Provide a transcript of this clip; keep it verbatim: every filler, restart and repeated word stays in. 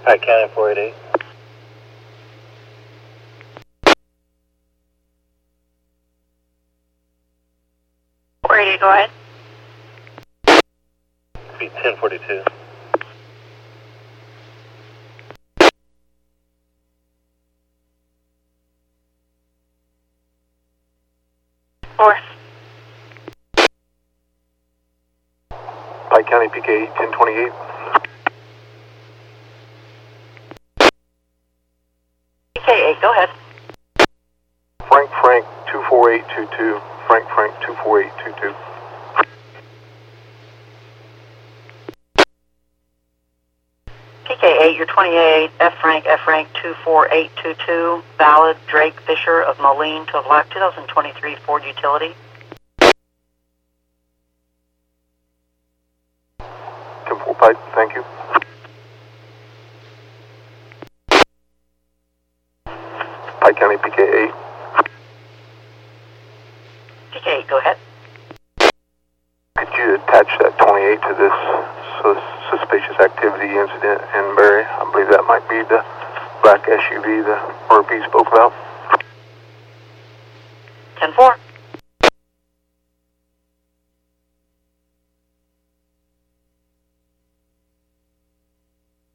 Pike County four eight eight. four eight eight, go ahead. Speed ten forty-two. Four. Pike County P K ten twenty-eight. P K eight, go ahead. Frank Frank two four eight two two. Frank Frank two four eight two two. P K eight, you're twenty-eight, F Frank, F Frank two four eight two two, valid, Drake Fisher of Moline to Black, twenty twenty-three Ford Utility. ten four Pike, thank you. Pike County P K eight. P K eight, go ahead. Could you attach that twenty-eight to this sus suspicious activity incident in Barry? I believe that might be the black S U V the R P spoke about. ten four.